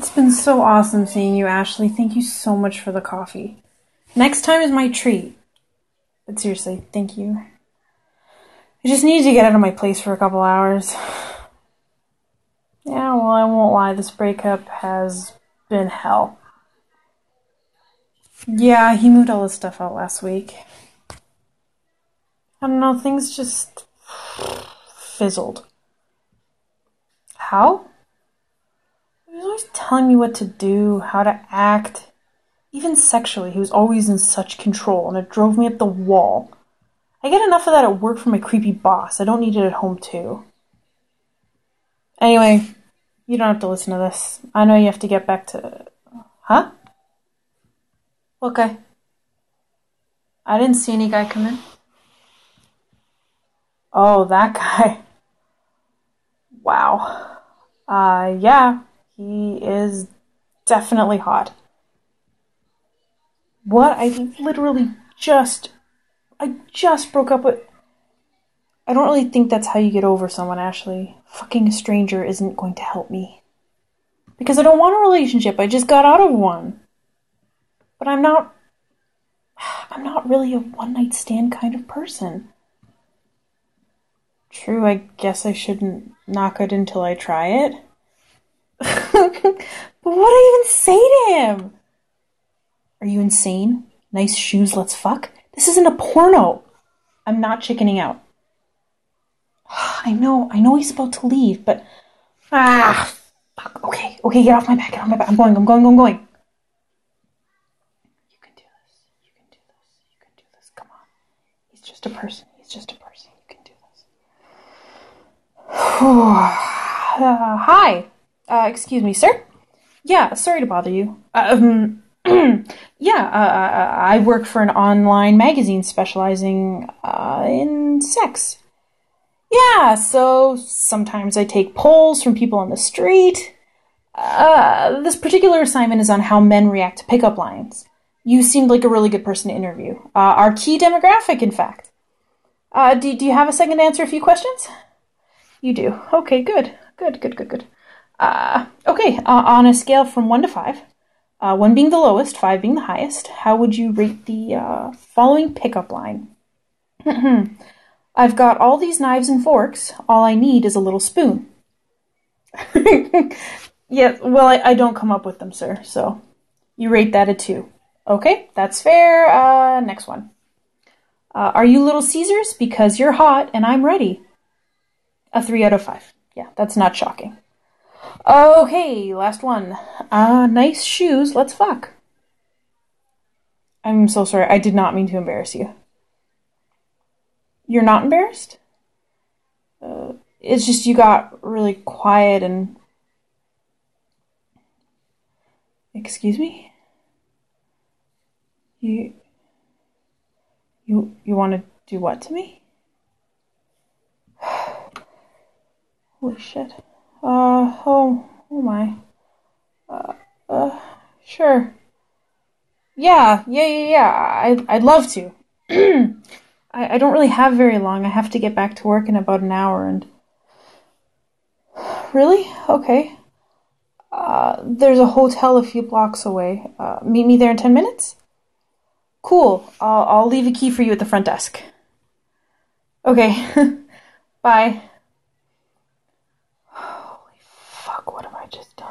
It's been so awesome seeing you, Ashley. Thank you so much for the coffee. Next time is my treat. But seriously, thank you. I just needed to get out of my place for a couple hours. Yeah, well, I won't lie, this breakup has been hell. Yeah, he moved all his stuff out last week. I don't know, things just fizzled. How? He was always telling me what to do, how to act. Even sexually, he was always in such control, and it drove me up the wall. I get enough of that at work from my creepy boss. I don't need it at home, too. Anyway, you don't have to listen to this. I know you have to get back to... Huh? What guy? I didn't see any guy come in. Oh, that guy. Wow. Yeah, he is definitely hot. What? I just broke up with... I don't really think that's how you get over someone, Ashley. Fucking a stranger isn't going to help me. Because I don't want a relationship, I just got out of one. But I'm not really a one-night stand kind of person. True, I guess I shouldn't knock it until I try it. But what do I even say to him? Are you insane? Nice shoes, let's fuck? This isn't a porno. I'm not chickening out. I know he's about to leave, but... fuck. Okay, get off my back, I'm going. You can do this, come on. He's just a person, you can do this. Hi. Excuse me, sir? Yeah, sorry to bother you. I work for an online magazine specializing in sex. Yeah, so sometimes I take polls from people on the street. This particular assignment is on how men react to pickup lines. You seemed like a really good person to interview. Our key demographic, in fact. Do you have a second to answer a few questions? You do. Okay, good. On a scale from 1 to 5, 1 being the lowest, 5 being the highest, how would you rate the following pickup line? I've got all these knives and forks. All I need is a little spoon. Yeah, well, I don't come up with them, sir, so you rate that a 2. Okay, that's fair. Next one. Are you Little Caesars? Because you're hot and I'm ready. A 3 out of 5. Yeah, that's not shocking. Okay, last one. Nice shoes, let's fuck. I'm so sorry, I did not mean to embarrass you. You're not embarrassed? It's just you got really quiet and... Excuse me? You want to do what to me? Holy shit. Oh my. Sure. Yeah. I'd love to. I don't really have very long. I have to get back to work in about an hour and... Really? Okay. There's a hotel a few blocks away. Meet me there in 10 minutes? Cool. I'll leave a key for you at the front desk. Okay. Bye. Holy fuck, what have I just done?